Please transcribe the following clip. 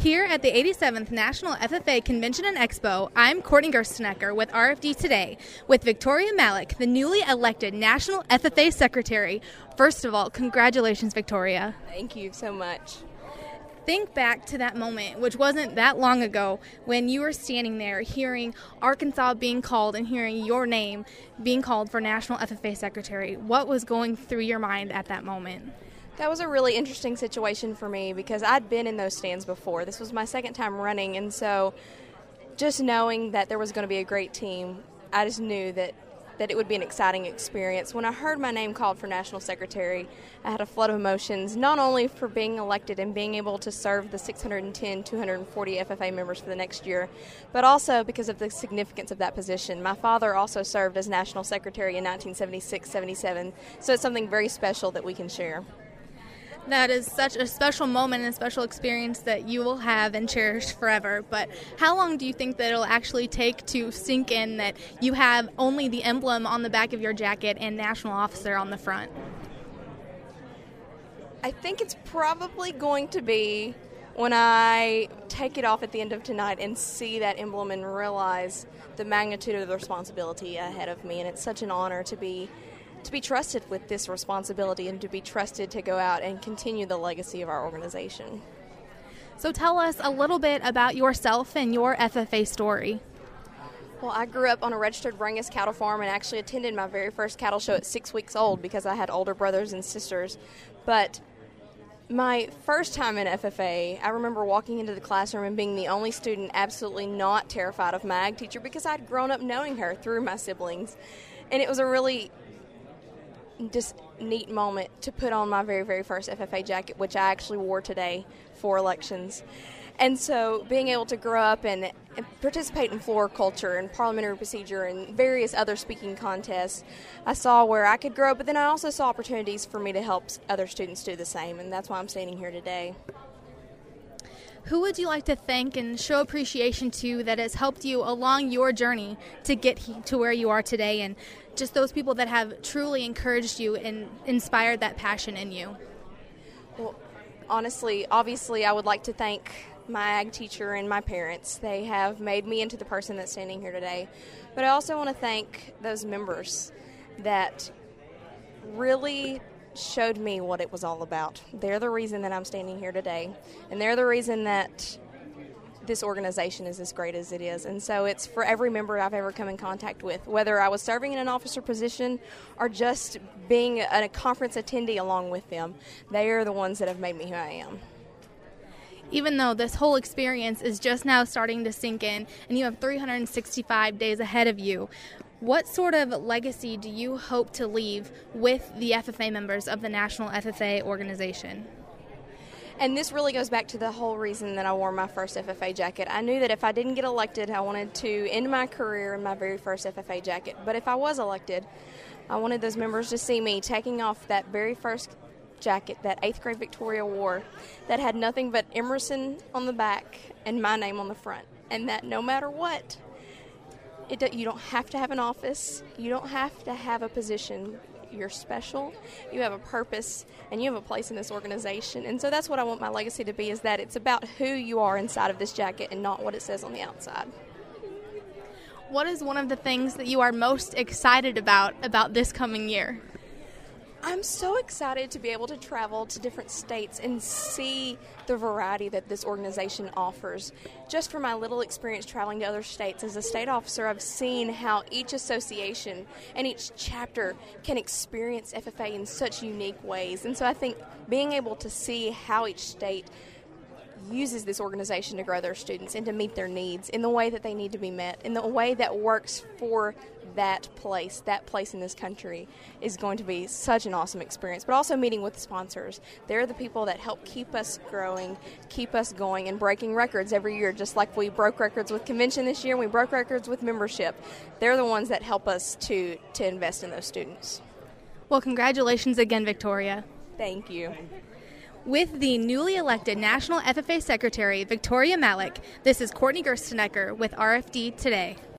Here at the 87th National FFA Convention and Expo, I'm Courtney Gerstenecker with RFD Today with Victoria Malik, the newly elected National FFA Secretary. First of all, congratulations, Victoria. Thank you so much. Think back to that moment, which wasn't that long ago, when you were standing there hearing Arkansas being called and hearing your name being called for National FFA Secretary. What was going through your mind at that moment? That was a really interesting situation for me because I'd been in those stands before. This was my second time running, and so just knowing that there was going to be a great team, I just knew that it would be an exciting experience. When I heard my name called for National Secretary, I had a flood of emotions, not only for being elected and being able to serve the 610, 240 FFA members for the next year, but also because of the significance of that position. My father also served as National Secretary in 1976-77, so it's something very special that we can share. That is such a special moment and a special experience that you will have and cherish forever. But how long do you think that it'll actually take to sink in that you have only the emblem on the back of your jacket and National Officer on the front? I think it's probably going to be when I take it off at the end of tonight and see that emblem and realize the magnitude of the responsibility ahead of me. And it's such an honor to be trusted with this responsibility and to be trusted to go out and continue the legacy of our organization. So tell us a little bit about yourself and your FFA story. Well, I grew up on a registered Brangus cattle farm and actually attended my very first cattle show at 6 weeks old because I had older brothers and sisters. But my first time in FFA, I remember walking into the classroom and being the only student absolutely not terrified of my ag teacher because I'd grown up knowing her through my siblings. And it was a really just neat moment to put on my very, very first FFA jacket, which I actually wore today for elections. And so being able to grow up and participate in floriculture and parliamentary procedure and various other speaking contests, I saw where I could grow, but then I also saw opportunities for me to help other students do the same, and that's why I'm standing here today. Who would you like to thank and show appreciation to that has helped you along your journey to get to where you are today, and just those people that have truly encouraged you and inspired that passion in you? Well, honestly, obviously, I would like to thank my ag teacher and my parents. They have made me into the person that's standing here today. But I also want to thank those members that really showed me what it was all about. They're the reason that I'm standing here today, and they're the reason that this organization is as great as it is. And so it's for every member I've ever come in contact with, whether I was serving in an officer position or just being a conference attendee along with them. They are the ones that have made me who I am. Even though this whole experience is just now starting to sink in and you have 365 days ahead of you, what sort of legacy do you hope to leave with the FFA members of the National FFA organization? And this really goes back to the whole reason that I wore my first FFA jacket. I knew that if I didn't get elected, I wanted to end my career in my very first FFA jacket. But if I was elected, I wanted those members to see me taking off that very first jacket that 8th grade Victoria wore that had nothing but Emerson on the back and my name on the front. And that no matter what, you don't have to have an office. You don't have to have a position. You're special. You have a purpose, and you have a place in this organization. And so that's what I want my legacy to be, is that it's about who you are inside of this jacket and not what it says on the outside. What is one of the things that you are most excited about this coming year? I'm so excited to be able to travel to different states and see the variety that this organization offers. Just from my little experience traveling to other states as a state officer, I've seen how each association and each chapter can experience FFA in such unique ways. And so I think being able to see how each state uses this organization to grow their students and to meet their needs in the way that they need to be met, in the way that works for that place in this country, is going to be such an awesome experience. But also meeting with sponsors. They're the people that help keep us growing, keep us going, and breaking records every year, just like we broke records with convention this year and we broke records with membership. They're the ones that help us to invest in those students. Well, congratulations again, Victoria. Thank you. With the newly elected National FFA Secretary, Victoria Malik, this is Courtney Gerstenecker with RFD Today.